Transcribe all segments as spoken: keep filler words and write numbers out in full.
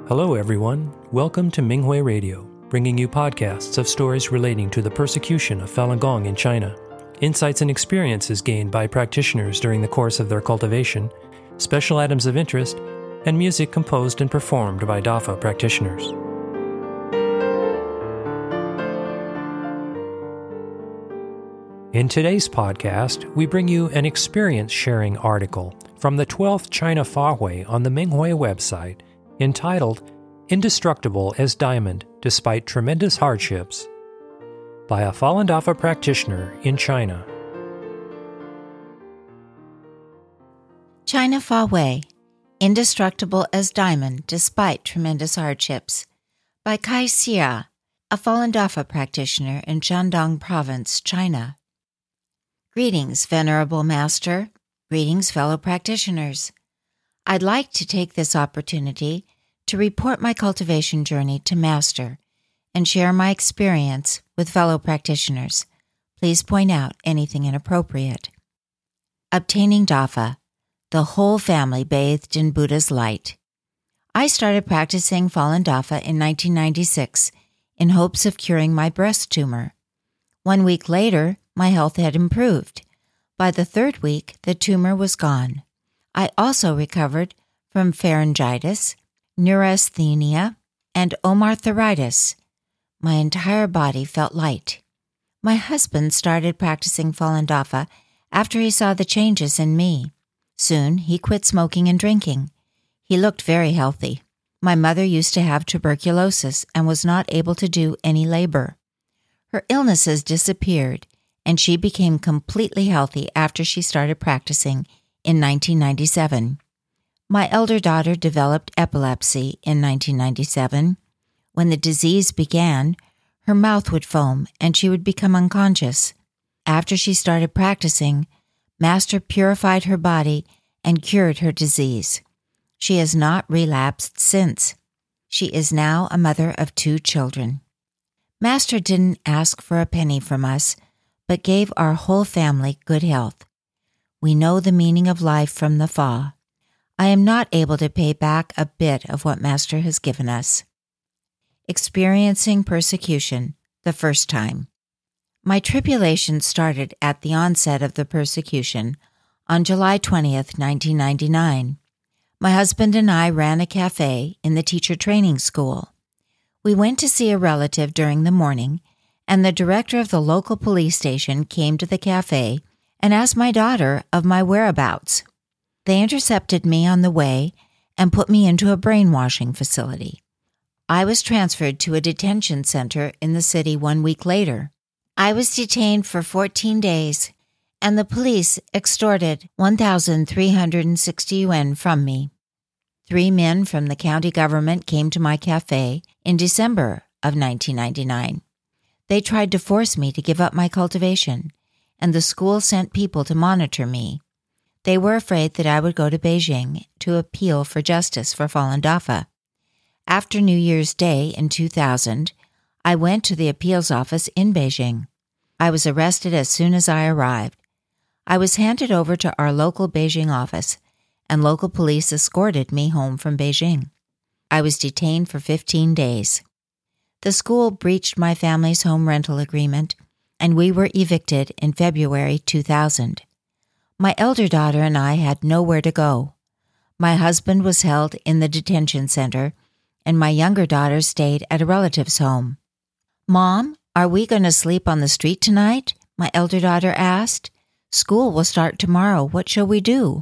Hello, everyone. Welcome to Minghui Radio, bringing you podcasts of stories relating to the persecution of Falun Gong in China, insights and experiences gained by practitioners during the course of their cultivation, special items of interest, and music composed and performed by Dafa practitioners. In today's podcast, we bring you an experience-sharing article from the twelfth China Fahui on the Minghui website, entitled Indestructible as Diamond Despite Tremendous Hardships, by a Falun Dafa practitioner in China. China Fahui, Indestructible as Diamond Despite Tremendous Hardships, by Kai Xia, a Falun Dafa practitioner in Shandong Province, China. Greetings, Venerable Master. Greetings, fellow practitioners. I'd like to take this opportunity to report my cultivation journey to Master and share my experience with fellow practitioners. Please point out anything inappropriate. Obtaining Dafa, the whole family bathed in Buddha's light. I started practicing Falun Dafa in nineteen ninety-six in hopes of curing my breast tumor. One week later, my health had improved. By the third week, the tumor was gone. I also recovered from pharyngitis, neurasthenia, and omarthritis. My entire body felt light. My husband started practicing Falun Dafa after he saw the changes in me. Soon, he quit smoking and drinking. He looked very healthy. My mother used to have tuberculosis and was not able to do any labor. Her illnesses disappeared, and she became completely healthy after she started practicing in nineteen ninety-seven. My elder daughter developed epilepsy in nineteen ninety-seven. When the disease began, her mouth would foam and she would become unconscious. After she started practicing, Master purified her body and cured her disease. She has not relapsed since. She is now a mother of two children. Master didn't ask for a penny from us, but gave our whole family good health. We know the meaning of life from the Fa. I am not able to pay back a bit of what Master has given us. Experiencing persecution the first time. My tribulation started at the onset of the persecution on July twentieth, nineteen ninety-nine. My husband and I ran a cafe in the teacher training school. We went to see a relative during the morning, and the director of the local police station came to the cafe and asked my daughter of my whereabouts. They intercepted me on the way and put me into a brainwashing facility. I was transferred to a detention center in the city one week later. I was detained for fourteen days, and the police extorted one thousand three hundred sixty yuan from me. Three men from the county government came to my cafe in December of nineteen ninety-nine. They tried to force me to give up my cultivation, and the school sent people to monitor me. They were afraid that I would go to Beijing to appeal for justice for Falun Dafa. After New Year's Day in two thousand, I went to the appeals office in Beijing. I was arrested as soon as I arrived. I was handed over to our local Beijing office, and local police escorted me home from Beijing. I was detained for fifteen days. The school breached my family's home rental agreement, and we were evicted in February two thousand. My elder daughter and I had nowhere to go. My husband was held in the detention center, and my younger daughter stayed at a relative's home. "Mom, are we going to sleep on the street tonight?" my elder daughter asked. "School will start tomorrow. What shall we do?"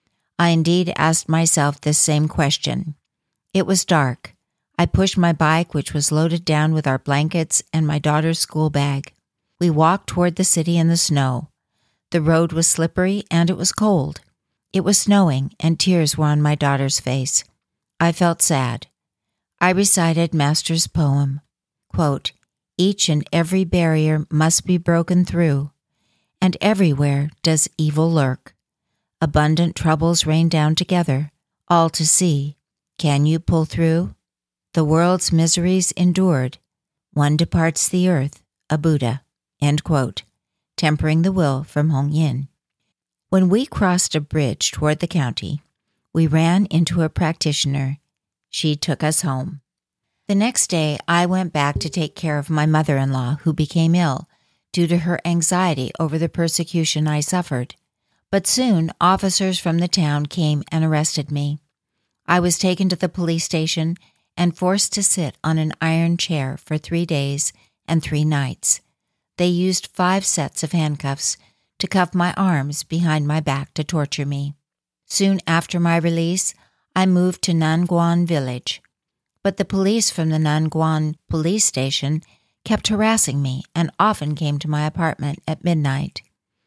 I indeed asked myself this same question. It was dark. I pushed my bike, which was loaded down with our blankets and my daughter's school bag. We walked toward the city in the snow. The road was slippery and it was cold. It was snowing and tears were on my daughter's face. I felt sad. I recited Master's poem, quote, "Each and every barrier must be broken through, and everywhere does evil lurk. Abundant troubles rain down together, all to see. Can you pull through? The world's miseries endured. One departs the earth, a Buddha." End quote. Tempering the Will from Hong Yin. When we crossed a bridge toward the county, we ran into a practitioner, She took us home. The next day, I went back to take care of my mother-in-law, who became ill due to her anxiety over the persecution I suffered. But soon, officers from the town came and arrested me. I was taken to the police station and forced to sit on an iron chair for three days and three nights. They used five sets of handcuffs to cuff my arms behind my back to torture me. Soon after my release, I moved to Nanguan village. But the police from the Nanguan police station kept harassing me and often came to my apartment at midnight.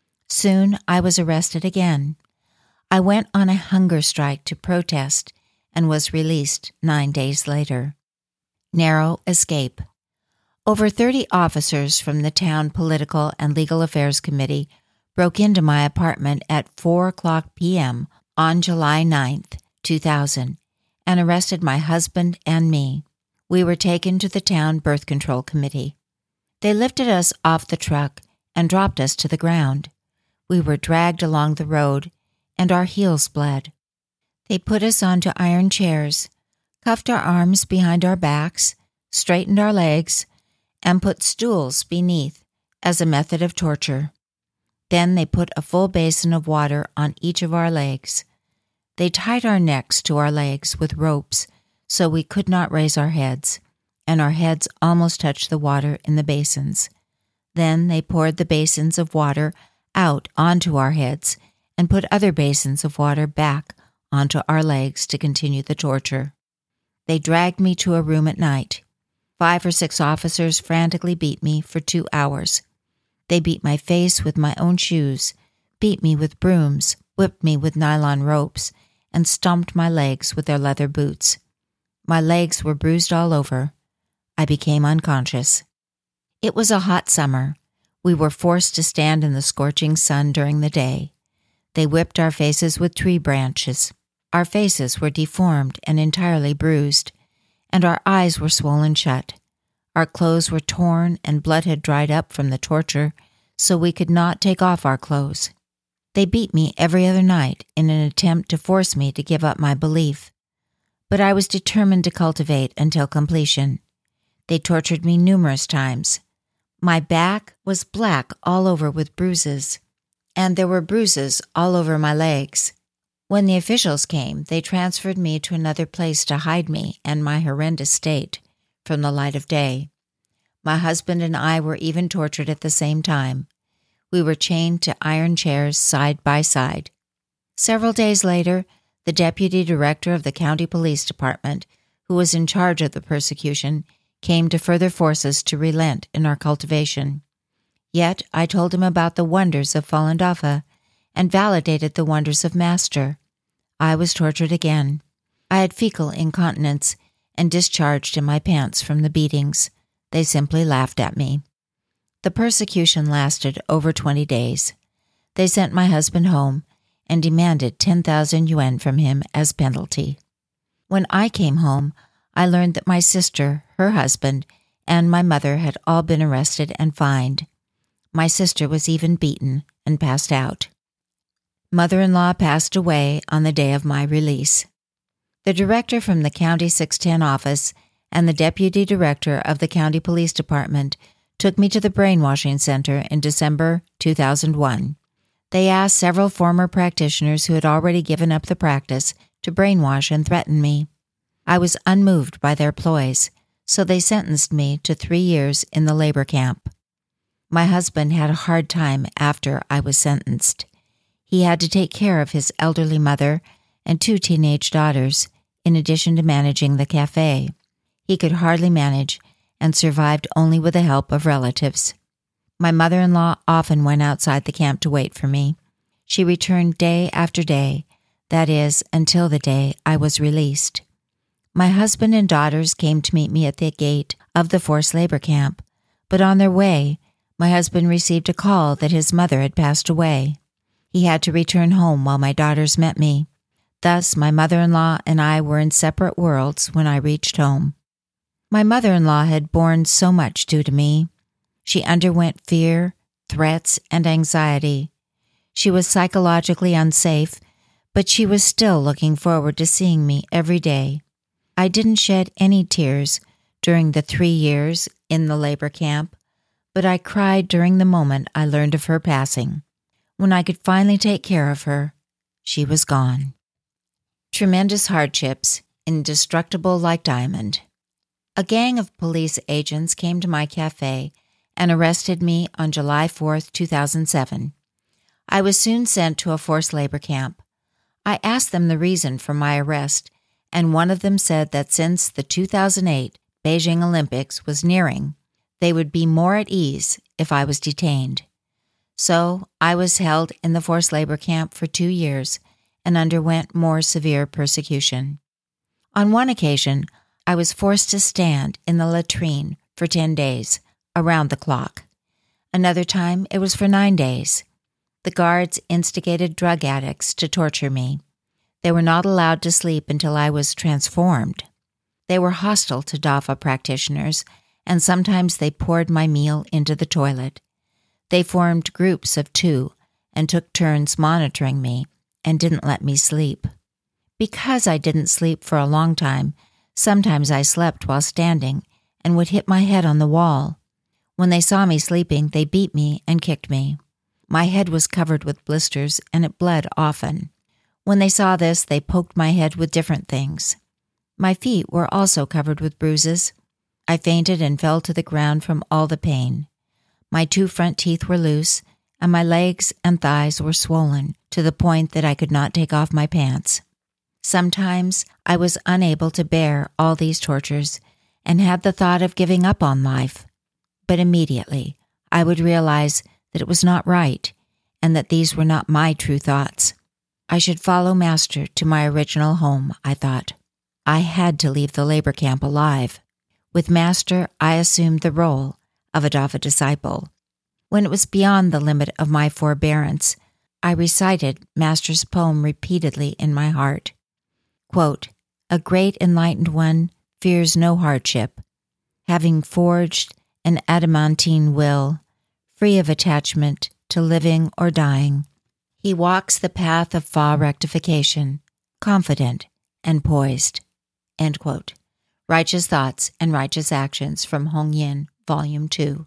Soon I was arrested again. I went on a hunger strike to protest and was released nine days later. Narrow escape. Over thirty officers from the town political and legal affairs committee broke into my apartment at four o'clock p.m. on July ninth, two thousand, and arrested my husband and me. We were taken to the town birth control committee. They lifted us off the truck and dropped us to the ground. We were dragged along the road, and our heels bled. They put us onto iron chairs, cuffed our arms behind our backs, straightened our legs, and put stools beneath as a method of torture. Then they put a full basin of water on each of our legs. They tied our necks to our legs with ropes so we could not raise our heads, and our heads almost touched the water in the basins. Then they poured the basins of water out onto our heads and put other basins of water back onto our legs to continue the torture. They dragged me to a room at night. Five or six officers frantically beat me for two hours. They beat my face with my own shoes, beat me with brooms, whipped me with nylon ropes, and stomped my legs with their leather boots. My legs were bruised all over. I became unconscious. It was a hot summer. We were forced to stand in the scorching sun during the day. They whipped our faces with tree branches. Our faces were deformed and entirely bruised, and our eyes were swollen shut. Our clothes were torn and blood had dried up from the torture, so we could not take off our clothes. They beat me every other night in an attempt to force me to give up my belief. But I was determined to cultivate until completion. They tortured me numerous times. My back was black all over with bruises, and there were bruises all over my legs. When the officials came, they transferred me to another place to hide me and my horrendous state from the light of day. My husband and I were even tortured at the same time. We were chained to iron chairs side by side. Several days later, the deputy director of the county police department, who was in charge of the persecution, came to further force us to relent in our cultivation. Yet I told him about the wonders of Falun Dafa and validated the wonders of Master. I was tortured again. I had fecal incontinence and discharged in my pants from the beatings. They simply laughed at me. The persecution lasted over twenty days. They sent my husband home and demanded ten thousand yuan from him as penalty. When I came home, I learned that my sister, her husband, and my mother had all been arrested and fined. My sister was even beaten and passed out. Mother-in-law passed away on the day of my release. The director from the County six ten office and the deputy director of the county police department took me to the brainwashing center in December two thousand one. They asked several former practitioners who had already given up the practice to brainwash and threaten me. I was unmoved by their ploys, so they sentenced me to three years in the labor camp. My husband had a hard time after I was sentenced. He had to take care of his elderly mother and two teenage daughters, in addition to managing the cafe. He could hardly manage and survived only with the help of relatives. My mother-in-law often went outside the camp to wait for me. She returned day after day, that is, until the day I was released. My husband and daughters came to meet me at the gate of the forced labor camp, but on their way, my husband received a call that his mother had passed away. He had to return home while my daughters met me. Thus, my mother-in-law and I were in separate worlds when I reached home. My mother-in-law had borne so much due to me. She underwent fear, threats, and anxiety. She was psychologically unsafe, but she was still looking forward to seeing me every day. I didn't shed any tears during the three years in the labor camp, but I cried during the moment I learned of her passing. When I could finally take care of her, she was gone. Tremendous hardships, indestructible like diamond. A gang of police agents came to my cafe and arrested me on July fourth, two thousand seven. I was soon sent to a forced labor camp. I asked them the reason for my arrest, and one of them said that since the two thousand eight Beijing Olympics was nearing, they would be more at ease if I was detained. So I was held in the forced labor camp for two years and underwent more severe persecution. On one occasion, I was forced to stand in the latrine for ten days, around the clock. Another time, it was for nine days. The guards instigated drug addicts to torture me. They were not allowed to sleep until I was transformed. They were hostile to DAFA practitioners, and sometimes they poured my meal into the toilet. They formed groups of two and took turns monitoring me and didn't let me sleep. Because I didn't sleep for a long time, sometimes I slept while standing and would hit my head on the wall. When they saw me sleeping, they beat me and kicked me. My head was covered with blisters and it bled often. When they saw this, they poked my head with different things. My feet were also covered with bruises. I fainted and fell to the ground from all the pain. My two front teeth were loose, and my legs and thighs were swollen to the point that I could not take off my pants. Sometimes I was unable to bear all these tortures and had the thought of giving up on life. But immediately I would realize that it was not right and that these were not my true thoughts. I should follow Master to my original home, I thought. I had to leave the labor camp alive. With Master, I assumed the role of a DAFA disciple. When it was beyond the limit of my forbearance, I recited Master's poem repeatedly in my heart. Quote, "A great enlightened one fears no hardship, having forged an adamantine will, free of attachment to living or dying. He walks the path of Fa rectification, confident and poised." End quote. Righteous Thoughts and Righteous Actions from Hong Yin, Volume two.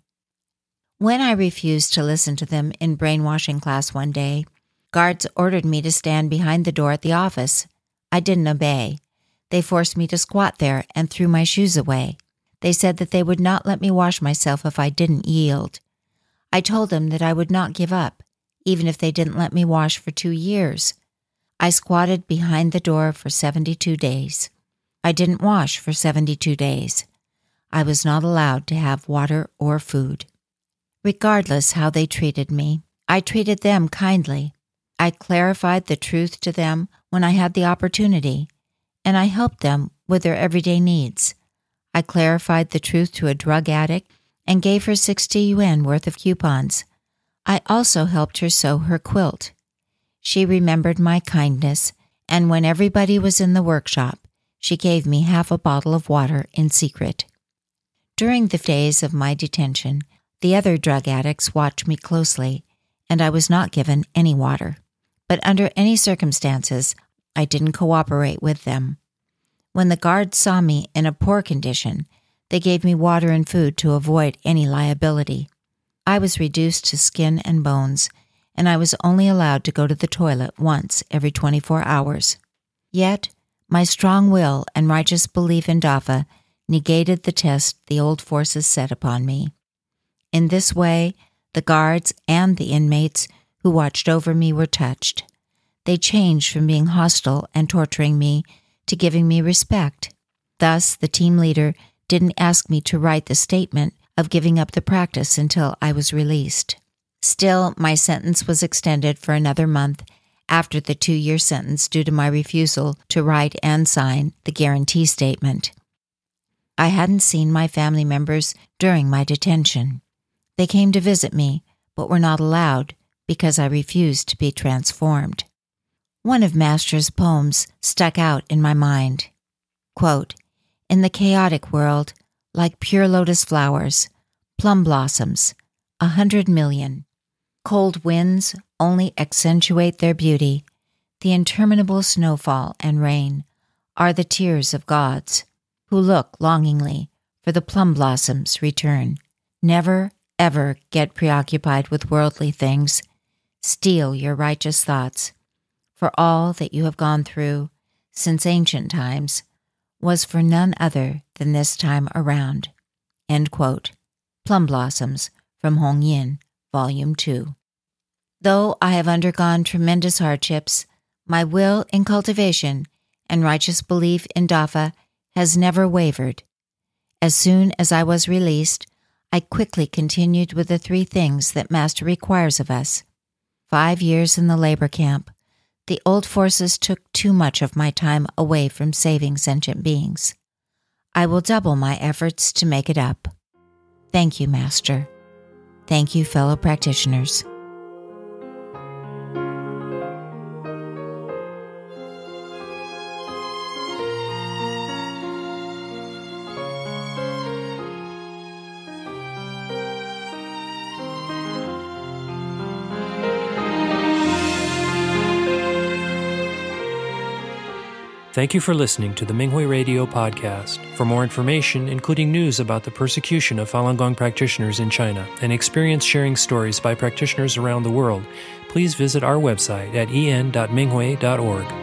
When I refused to listen to them in brainwashing class one day, guards ordered me to stand behind the door at the office. I didn't obey. They forced me to squat there and threw my shoes away. They said that they would not let me wash myself if I didn't yield. I told them that I would not give up, even if they didn't let me wash for two years. I squatted behind the door for seventy-two days. I didn't wash for seventy-two days. I was not allowed to have water or food. Regardless how they treated me, I treated them kindly. I clarified the truth to them when I had the opportunity, and I helped them with their everyday needs. I clarified the truth to a drug addict and gave her sixty yuan worth of coupons. I also helped her sew her quilt. She remembered my kindness, and when everybody was in the workshop, she gave me half a bottle of water in secret. During the days of my detention, the other drug addicts watched me closely, and I was not given any water. But under any circumstances, I didn't cooperate with them. When the guards saw me in a poor condition, they gave me water and food to avoid any liability. I was reduced to skin and bones, and I was only allowed to go to the toilet once every twenty-four hours. Yet, my strong will and righteous belief in DAFA negated the test the old forces set upon me. In this way, the guards and the inmates who watched over me were touched. They changed from being hostile and torturing me to giving me respect. Thus, the team leader didn't ask me to write the statement of giving up the practice until I was released. Still, my sentence was extended for another month after the two-year sentence due to my refusal to write and sign the guarantee statement. I hadn't seen my family members during my detention. They came to visit me, but were not allowed because I refused to be transformed. One of Master's poems stuck out in my mind. Quote, "In the chaotic world, like pure lotus flowers, plum blossoms, a hundred million. Cold winds only accentuate their beauty. The interminable snowfall and rain are the tears of gods, who look longingly for the plum blossom's return. Never, ever get preoccupied with worldly things. Steel your righteous thoughts, for all that you have gone through since ancient times was for none other than this time around. End quote. Plum Blossoms from Hong Yin, Volume two. Though I have undergone tremendous hardships, my will in cultivation and righteous belief in Dafa has never wavered. As soon as I was released, I quickly continued with the three things that Master requires of us. Five years in the labor camp, the old forces took too much of my time away from saving sentient beings. I will double my efforts to make it up. Thank you, Master. Thank you, fellow practitioners. Thank you for listening to the Minghui Radio podcast. For more information, including news about the persecution of Falun Gong practitioners in China and experience-sharing stories by practitioners around the world, please visit our website at en dot minghui dot org.